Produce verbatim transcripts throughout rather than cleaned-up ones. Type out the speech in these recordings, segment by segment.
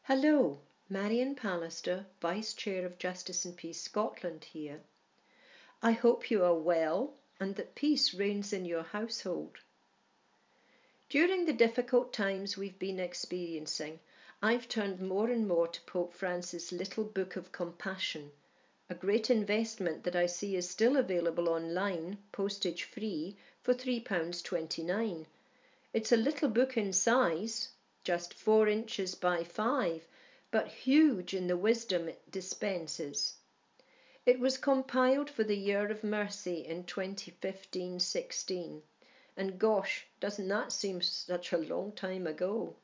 Hello, Marion Pallister, Vice Chair of Justice and Peace Scotland here. I hope you are well and that peace reigns in your household. During the difficult times we've been experiencing, I've turned more and more to Pope Francis' little book of compassion, a great investment that I see is still available online, postage free, for three pounds twenty-nine. It's a little book in size, just four inches by five, but huge in the wisdom it dispenses. It was compiled for the Year of Mercy in twenty fifteen sixteen, and gosh, doesn't that seem such a long time ago?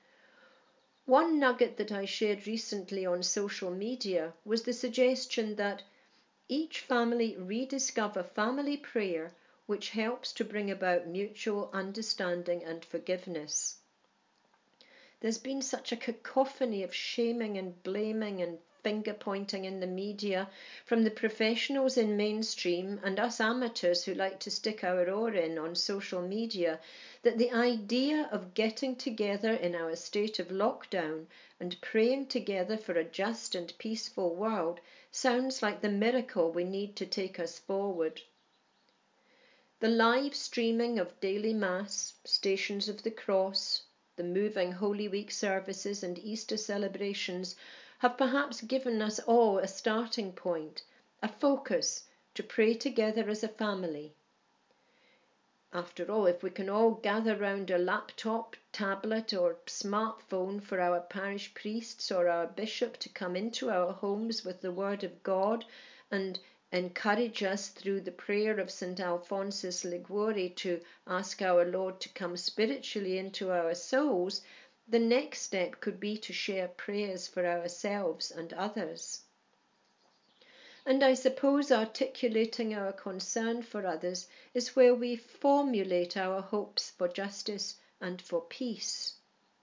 One nugget that I shared recently on social media was the suggestion that each family rediscover family prayer, which helps to bring about mutual understanding and forgiveness. There's been such a cacophony of shaming and blaming and finger-pointing in the media from the professionals in mainstream and us amateurs who like to stick our oar in on social media, that the idea of getting together in our state of lockdown and praying together for a just and peaceful world sounds like the miracle we need to take us forward. The live streaming of daily Mass, Stations of the Cross, the moving Holy Week services and Easter celebrations have perhaps given us all a starting point, a focus to pray together as a family. After all, if we can all gather round a laptop, tablet or smartphone for our parish priests or our bishop to come into our homes with the Word of God and encourage us through the prayer of Saint Alphonsus Liguori to ask our Lord to come spiritually into our souls, the next step could be to share prayers for ourselves and others. And I suppose articulating our concern for others is where we formulate our hopes for justice and for peace.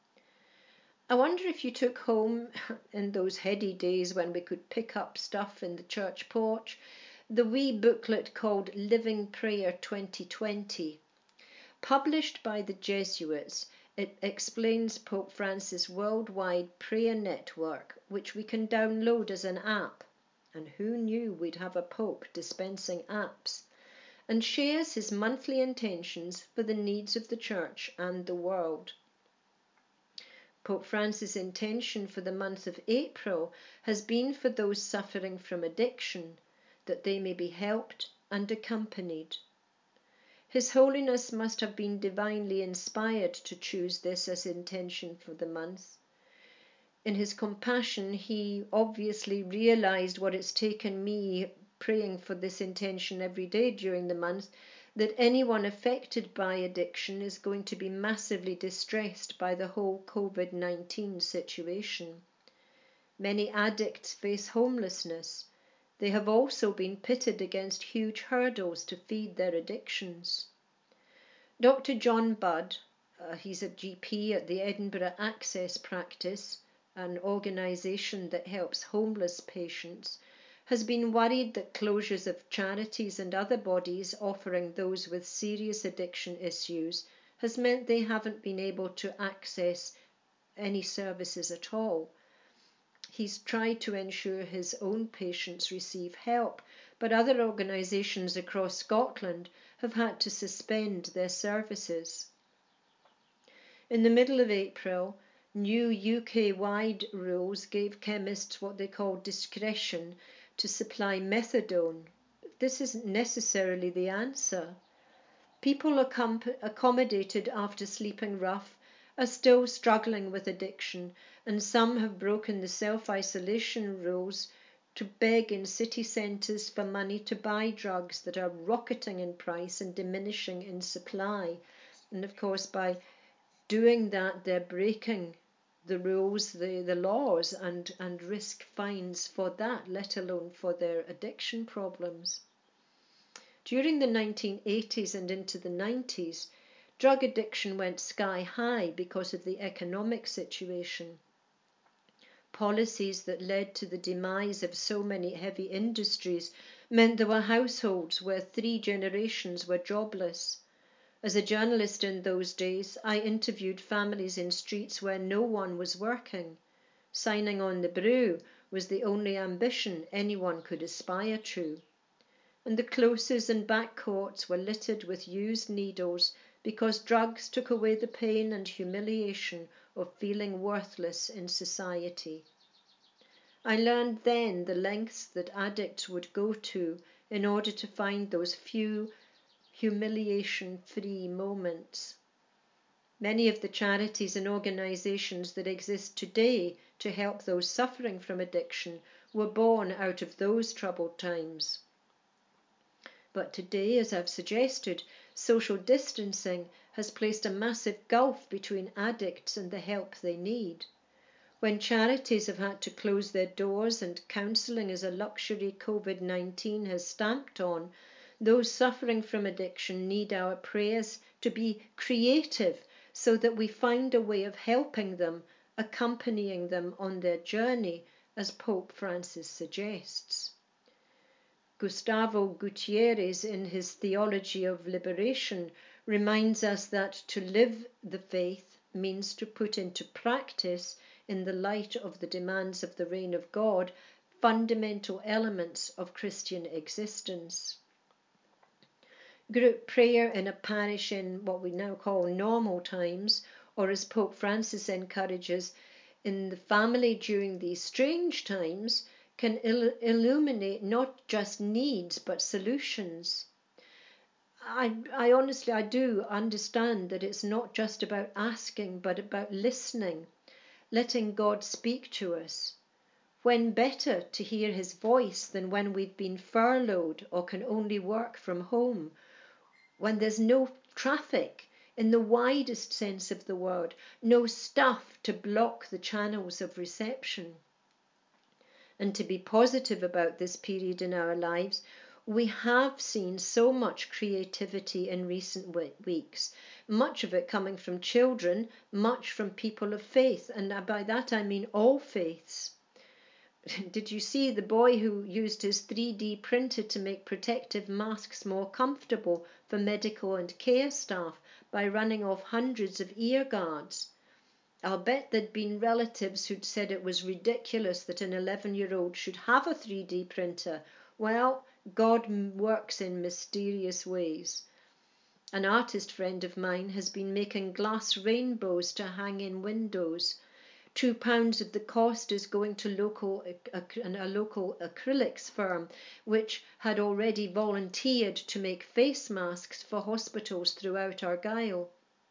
I wonder if you took home, in those heady days when we could pick up stuff in the church porch, the wee booklet called Living Prayer twenty twenty. Published by the Jesuits, it explains Pope Francis' worldwide prayer network, which we can download as an app. And who knew we'd have a pope dispensing apps? And shares his monthly intentions for the needs of the church and the world. Pope Francis' intention for the month of April has been for those suffering from addiction, that they may be helped and accompanied. His Holiness must have been divinely inspired to choose this as intention for the month. In his compassion, he obviously realized what it's taken me praying for this intention every day during the month, that anyone affected by addiction is going to be massively distressed by the whole COVID nineteen situation. Many addicts face homelessness. They have also been pitted against huge hurdles to feed their addictions. Doctor John Budd, uh, he's a G P at the Edinburgh Access Practice, an organisation that helps homeless patients, has been worried that closures of charities and other bodies offering those with serious addiction issues has meant they haven't been able to access any services at all. He's tried to ensure his own patients receive help, but other organisations across Scotland have had to suspend their services. In the middle of April, new U K-wide rules gave chemists what they call discretion to supply methadone. This isn't necessarily the answer. People accommodated after sleeping rough are still struggling with addiction, and some have broken the self-isolation rules to beg in city centres for money to buy drugs that are rocketing in price and diminishing in supply. And of course, by doing that, they're breaking the rules, the, the laws, and, and risk fines for that, let alone for their addiction problems. During the nineteen eighties and into the nineties, drug addiction went sky high because of the economic situation. Policies that led to the demise of so many heavy industries meant there were households where three generations were jobless. As a journalist in those days, I interviewed families in streets where no one was working. Signing on the brew was the only ambition anyone could aspire to. And the closes and back courts were littered with used needles because drugs took away the pain and humiliation of feeling worthless in society. I learned then the lengths that addicts would go to in order to find those few humiliation-free moments. Many of the charities and organizations that exist today to help those suffering from addiction were born out of those troubled times. But today, as I've suggested, social distancing has placed a massive gulf between addicts and the help they need. When charities have had to close their doors and counselling as a luxury COVID nineteen has stamped on, those suffering from addiction need our prayers to be creative so that we find a way of helping them, accompanying them on their journey, as Pope Francis suggests. Gustavo Gutierrez, in his Theology of Liberation, reminds us that to live the faith means to put into practice, in the light of the demands of the reign of God, fundamental elements of Christian existence. Group prayer in a parish in what we now call normal times, or as Pope Francis encourages, in the family during these strange times, can il- illuminate not just needs but solutions. I, I honestly, I do understand that it's not just about asking, but about listening, letting God speak to us. When better to hear his voice than when we've been furloughed or can only work from home, when there's no traffic in the widest sense of the word, no stuff to block the channels of reception. And to be positive about this period in our lives, we have seen so much creativity in recent weeks, much of it coming from children, much from people of faith, and by that I mean all faiths. Did you see the boy who used his three D printer to make protective masks more comfortable for medical and care staff by running off hundreds of ear guards? I'll bet there'd been relatives who'd said it was ridiculous that an eleven-year-old should have a three D printer. Well, God works in mysterious ways. An artist friend of mine has been making glass rainbows to hang in windows. Two pounds of the cost is going to local, a, a local acrylics firm, which had already volunteered to make face masks for hospitals throughout Argyll.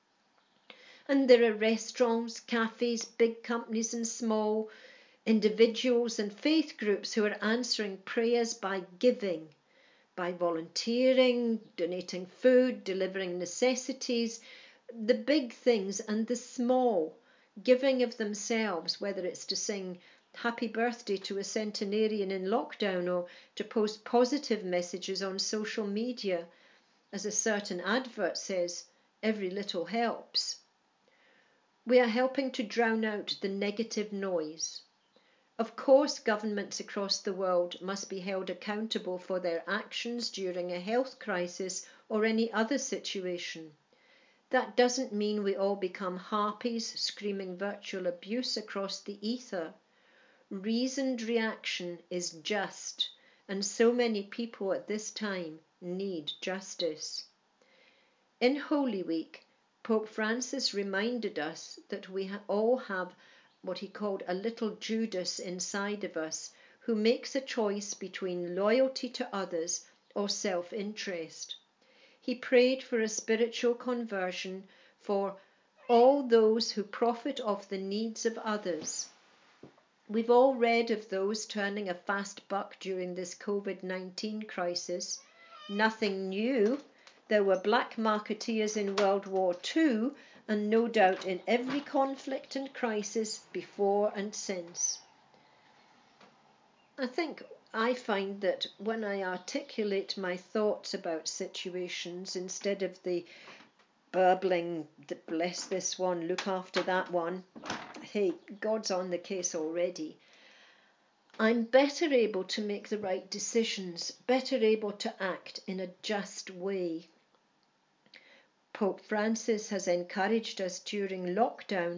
And there are restaurants, cafes, big companies and small, individuals and faith groups who are answering prayers by giving, by volunteering, donating food, delivering necessities, the big things and the small, giving of themselves, whether it's to sing happy birthday to a centenarian in lockdown or to post positive messages on social media. As a certain advert says, every little helps. We are helping to drown out the negative noise. Of course, governments across the world must be held accountable for their actions during a health crisis or any other situation. That doesn't mean we all become harpies screaming virtual abuse across the ether. Reasoned reaction is just, and so many people at this time need justice. In Holy Week, Pope Francis reminded us that we all have what he called a little Judas inside of us, who makes a choice between loyalty to others or self-interest. He prayed for a spiritual conversion for all those who profit off the needs of others. We've all read of those turning a fast buck during this COVID nineteen crisis. Nothing new. There were black marketeers in World War Two, and no doubt in every conflict and crisis before and since. I think I find that when I articulate my thoughts about situations, instead of the burbling, bless this one, look after that one, hey, God's on the case already, I'm better able to make the right decisions, better able to act in a just way. Pope Francis has encouraged us during lockdown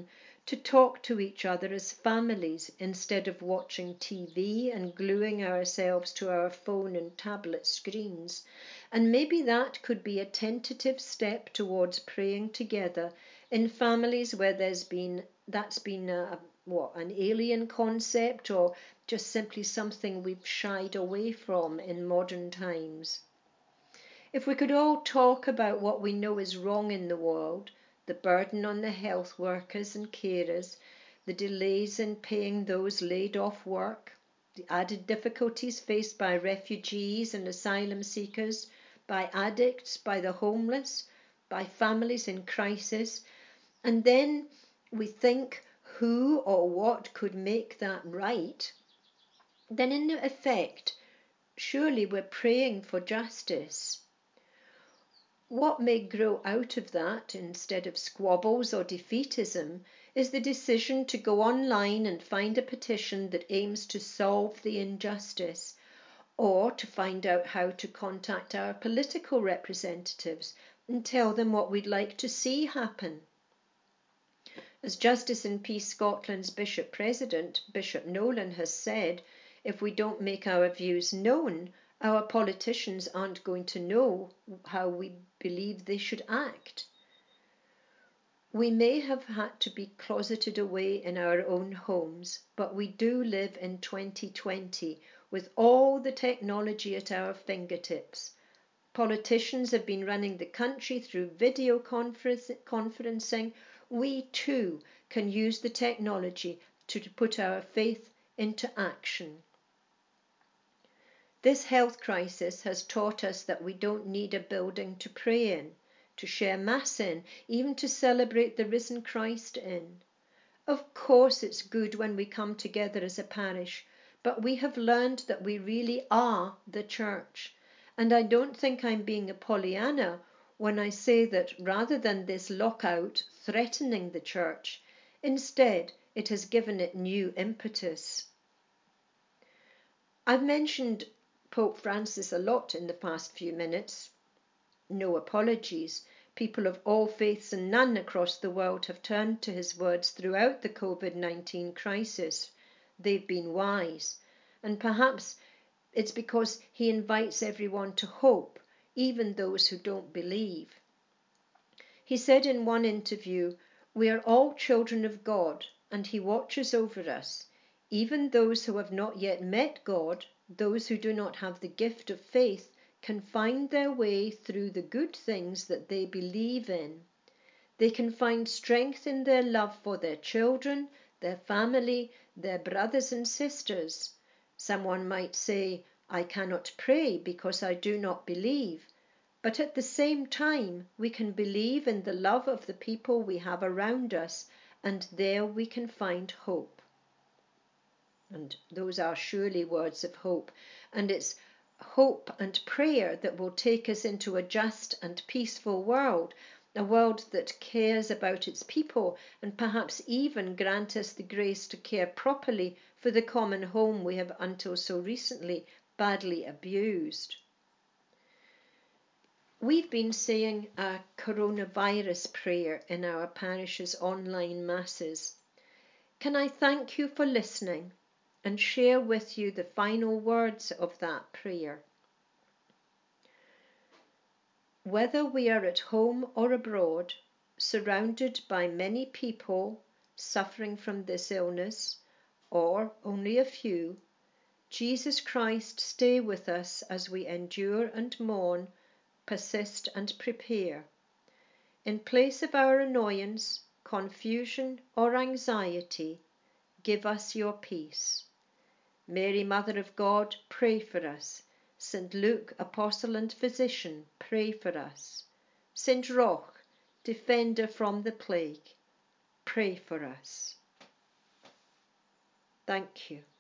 to talk to each other as families instead of watching T V and gluing ourselves to our phone and tablet screens. And maybe that could be a tentative step towards praying together in families where there's been that's been a, what an alien concept, or just simply something we've shied away from in modern times. If we could all talk about what we know is wrong in the world, the burden on the health workers and carers, the delays in paying those laid off work, the added difficulties faced by refugees and asylum seekers, by addicts, by the homeless, by families in crisis, and then we think who or what could make that right, then in effect, surely we're praying for justice. What may grow out of that, instead of squabbles or defeatism, is the decision to go online and find a petition that aims to solve the injustice, or to find out how to contact our political representatives and tell them what we'd like to see happen. As Justice and Peace Scotland's Bishop President, Bishop Nolan, has said, if we don't make our views known, our politicians aren't going to know how we believe they should act. We may have had to be closeted away in our own homes, but we do live in twenty twenty with all the technology at our fingertips. Politicians have been running the country through video conference, conferencing. We too can use the technology to put our faith into action. This health crisis has taught us that we don't need a building to pray in, to share Mass in, even to celebrate the risen Christ in. Of course it's good when we come together as a parish, but we have learned that we really are the Church. And I don't think I'm being a Pollyanna when I say that rather than this lockout threatening the Church, instead it has given it new impetus. I've mentioned Pope Francis a lot in the past few minutes. No apologies. People of all faiths and none across the world have turned to his words throughout the COVID nineteen crisis. They've been wise. And perhaps it's because he invites everyone to hope, even those who don't believe. He said in one interview, "We are all children of God, and he watches over us. Even those who have not yet met God, those who do not have the gift of faith, can find their way through the good things that they believe in. They can find strength in their love for their children, their family, their brothers and sisters. Someone might say, 'I cannot pray because I do not believe.' But at the same time, we can believe in the love of the people we have around us, and there we can find hope." And those are surely words of hope. And it's hope and prayer that will take us into a just and peaceful world, a world that cares about its people, and perhaps even grant us the grace to care properly for the common home we have until so recently badly abused. We've been saying a coronavirus prayer in our parish's online masses. Can I thank you for listening and share with you the final words of that prayer? Whether we are at home or abroad, surrounded by many people suffering from this illness, or only a few, Jesus Christ, stay with us as we endure and mourn, persist and prepare. In place of our annoyance, confusion, or anxiety, give us your peace. Mary, Mother of God, pray for us. Saint Luke, Apostle and Physician, pray for us. Saint Roch, Defender from the plague, pray for us. Thank you.